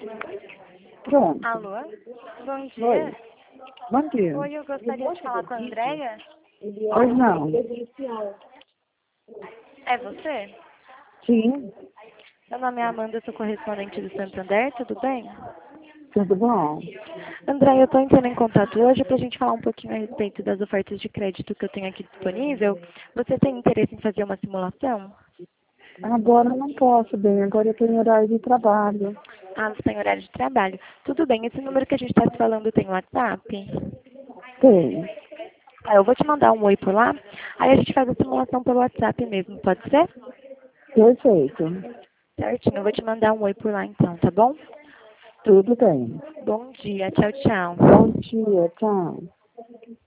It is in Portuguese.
Pronto. Alô? Bom dia. Oi. Bom dia. Oi, eu gostaria de falar com a Andréia. Pois não. É você? Sim, Meu nome é Amanda, eu sou correspondente do Santander, tudo bem? tudo bom? Andréia, eu estou entrando em contato hoje para a gente falar um pouquinho a respeito das ofertas de crédito que eu tenho aqui disponível. Você tem interesse em fazer uma simulação? Agora eu não posso, bem. Agora eu tenho horário de trabalho. Ah, você tem horário de trabalho. Tudo bem, esse número que a gente está falando tem WhatsApp? Tem. Ah, eu vou te mandar um oi por lá, aí a gente faz a simulação pelo WhatsApp mesmo, pode ser? Perfeito. Certinho, eu vou te mandar um oi por lá então, tá bom? Tudo bem. Bom dia, tchau, tchau. Bom dia, tchau.